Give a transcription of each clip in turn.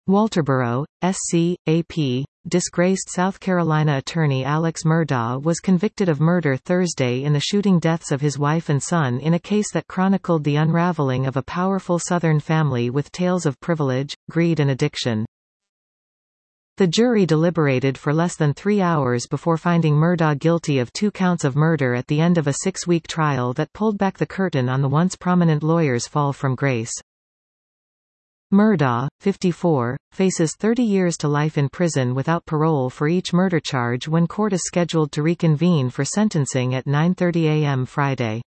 Walterboro, SC, AP. Disgraced South Carolina attorney Alex Murdaugh was convicted of murder Thursday in the shooting deaths of his wife and son in a case that chronicled the unraveling of a powerful Southern family with tales of privilege, greed and addiction. The jury deliberated for less than 3 hours before finding Murdaugh guilty of 2 counts of murder at the end of a 6-week trial that pulled back the curtain on the once prominent lawyer's fall from grace. Murdaugh, 54, faces 30 years to life in prison without parole for each murder charge when court is scheduled to reconvene for sentencing at 9:30 a.m. Friday.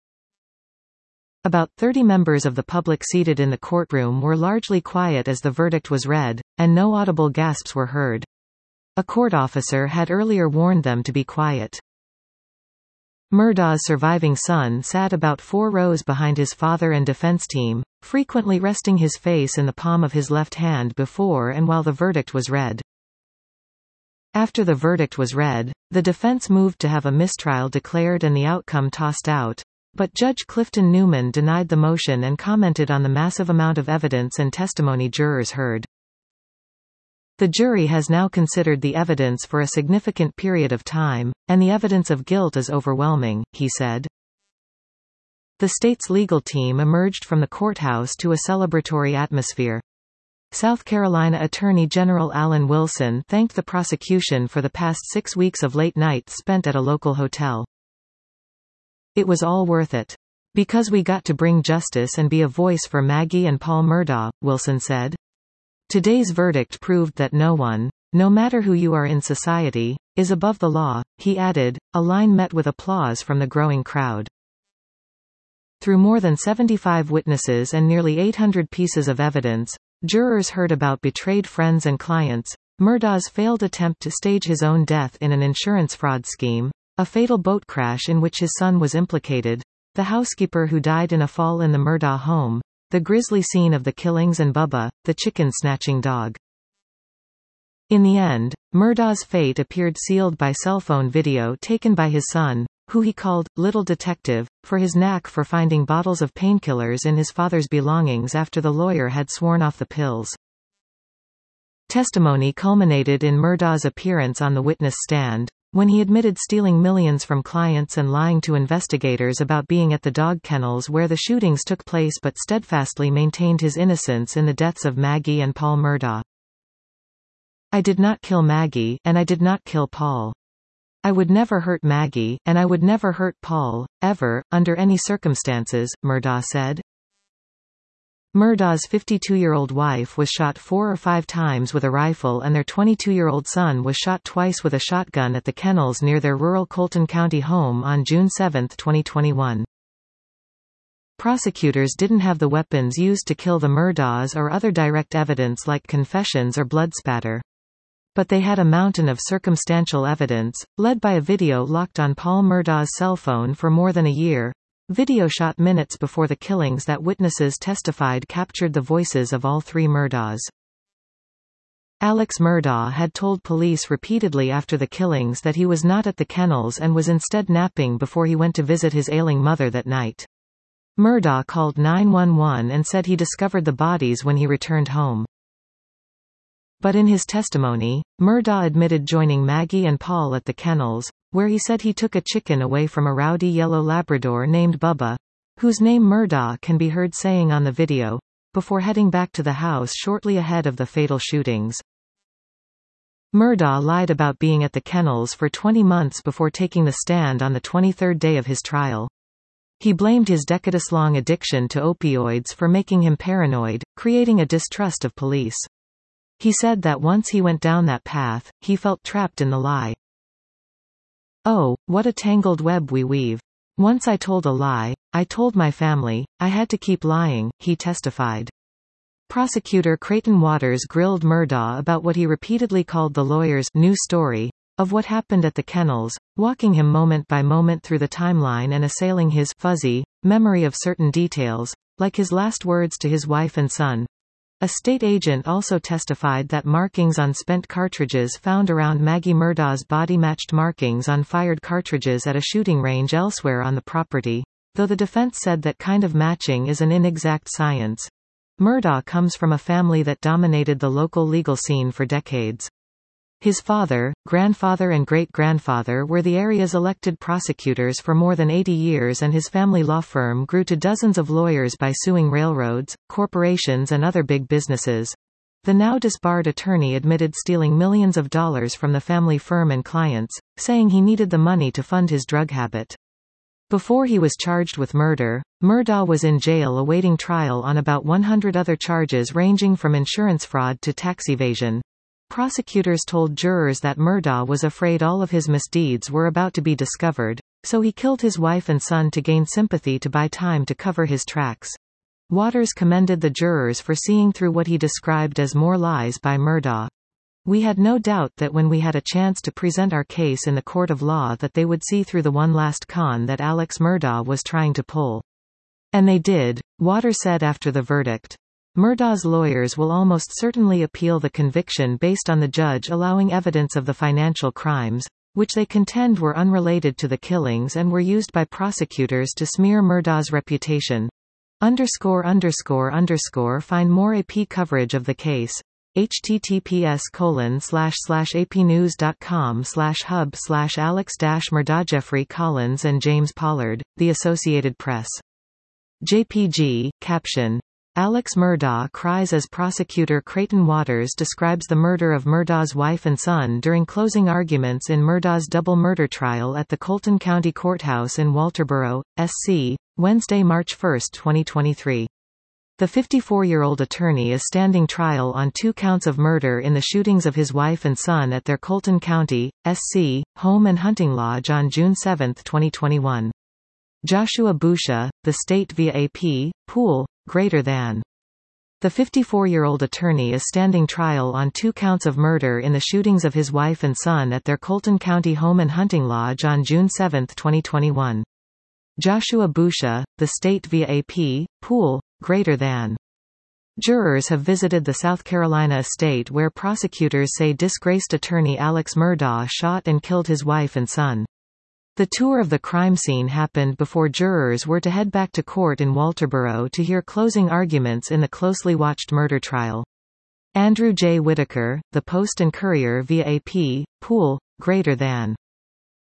About 30 members of the public seated in the courtroom were largely quiet as the verdict was read, and no audible gasps were heard. A court officer had earlier warned them to be quiet. Murdaugh's surviving son sat about 4 rows behind his father and defense team, frequently resting his face in the palm of his left hand before and while the verdict was read. After the verdict was read, the defense moved to have a mistrial declared and the outcome tossed out, but Judge Clifton Newman denied the motion and commented on the massive amount of evidence and testimony jurors heard. The jury has now considered the evidence for a significant period of time, and the evidence of guilt is overwhelming, he said. The state's legal team emerged from the courthouse to a celebratory atmosphere. South Carolina Attorney General Alan Wilson thanked the prosecution for the past 6 weeks of late nights spent at a local hotel. "It was all worth it. Because we got to bring justice and be a voice for Maggie and Paul Murdaugh," Wilson said. "Today's verdict proved that no one, no matter who you are in society, is above the law," he added, a line met with applause from the growing crowd. Through more than 75 witnesses and nearly 800 pieces of evidence, jurors heard about betrayed friends and clients, Murdaugh's failed attempt to stage his own death in an insurance fraud scheme, a fatal boat crash in which his son was implicated, the housekeeper who died in a fall in the Murdaugh home, the grisly scene of the killings and Bubba, the chicken-snatching dog. In the end, Murdaugh's fate appeared sealed by cell phone video taken by his son, who he called Little Detective, for his knack for finding bottles of painkillers in his father's belongings after the lawyer had sworn off the pills. Testimony culminated in Murdaugh's appearance on the witness stand, when he admitted stealing millions from clients and lying to investigators about being at the dog kennels where the shootings took place but steadfastly maintained his innocence in the deaths of Maggie and Paul Murdaugh. "I did not kill Maggie, and I did not kill Paul. I would never hurt Maggie, and I would never hurt Paul, ever, under any circumstances," Murdaugh said. Murdaugh's 52-year-old wife was shot 4 or 5 times with a rifle and their 22-year-old son was shot twice with a shotgun at the kennels near their rural Colton County home on June 7, 2021. Prosecutors didn't have the weapons used to kill the Murdaughs or other direct evidence like confessions or blood spatter. But they had a mountain of circumstantial evidence, led by a video locked on Paul Murdaugh's cell phone for more than a year. Video shot minutes before the killings that witnesses testified captured the voices of all 3 Murdaughs. Alex Murdaugh had told police repeatedly after the killings that he was not at the kennels and was instead napping before he went to visit his ailing mother that night. Murdaugh called 911 and said he discovered the bodies when he returned home. But in his testimony, Murdaugh admitted joining Maggie and Paul at the kennels, where he said he took a chicken away from a rowdy yellow Labrador named Bubba, whose name Murdaugh can be heard saying on the video, before heading back to the house shortly ahead of the fatal shootings. Murdaugh lied about being at the kennels for 20 months before taking the stand on the 23rd day of his trial. He blamed his decades-long addiction to opioids for making him paranoid, creating a distrust of police. He said that once he went down that path, he felt trapped in the lie. "Oh, what a tangled web we weave. Once I told a lie, I told my family, I had to keep lying," he testified. Prosecutor Creighton Waters grilled Murdaugh about what he repeatedly called the lawyer's new story of what happened at the kennels, walking him moment by moment through the timeline and assailing his fuzzy memory of certain details, like his last words to his wife and son. A state agent also testified that markings on spent cartridges found around Maggie Murdaugh's body matched markings on fired cartridges at a shooting range elsewhere on the property, though the defense said that kind of matching is an inexact science. Murdaugh comes from a family that dominated the local legal scene for decades. His father, grandfather and great-grandfather were the area's elected prosecutors for more than 80 years, and his family law firm grew to dozens of lawyers by suing railroads, corporations and other big businesses. The now disbarred attorney admitted stealing millions of dollars from the family firm and clients, saying he needed the money to fund his drug habit. Before he was charged with murder, Murdaugh was in jail awaiting trial on about 100 other charges ranging from insurance fraud to tax evasion. Prosecutors told jurors that Murdaugh was afraid all of his misdeeds were about to be discovered, so he killed his wife and son to gain sympathy to buy time to cover his tracks. Waters commended the jurors for seeing through what he described as more lies by Murdaugh. "We had no doubt that when we had a chance to present our case in the court of law that they would see through the one last con that Alex Murdaugh was trying to pull. And they did," Waters said after the verdict. Murdaugh's lawyers will almost certainly appeal the conviction based on the judge allowing evidence of the financial crimes, which they contend were unrelated to the killings and were used by prosecutors to smear Murdaugh's reputation. ______ Find more AP coverage of the case. https://apnews.com/hub/Alex-Murdaugh. Jeffrey Collins and James Pollard, The Associated Press. JPG, caption. Alex Murdaugh cries as prosecutor Creighton Waters describes the murder of Murdaugh's wife and son during closing arguments in Murdaugh's double murder trial at the Colton County Courthouse in Walterboro, SC, Wednesday, March 1, 2023. The 54-year-old attorney is standing trial on 2 counts of murder in the shootings of his wife and son at their Colton County, SC, home and hunting lodge on June 7, 2021. Joshua Busha, The State via AP, Pool, greater than. The 54-year-old attorney is standing trial on 2 counts of murder in the shootings of his wife and son at their Colton County home and hunting lodge on June 7, 2021. Joshua Busha, The State via AP, Pool, greater than. Jurors have visited the South Carolina estate where prosecutors say disgraced attorney Alex Murdaugh shot and killed his wife and son. The tour of the crime scene happened before jurors were to head back to court in Walterboro to hear closing arguments in the closely watched murder trial. Andrew J. Whitaker, The Post and Courier via AP, Pool, greater than.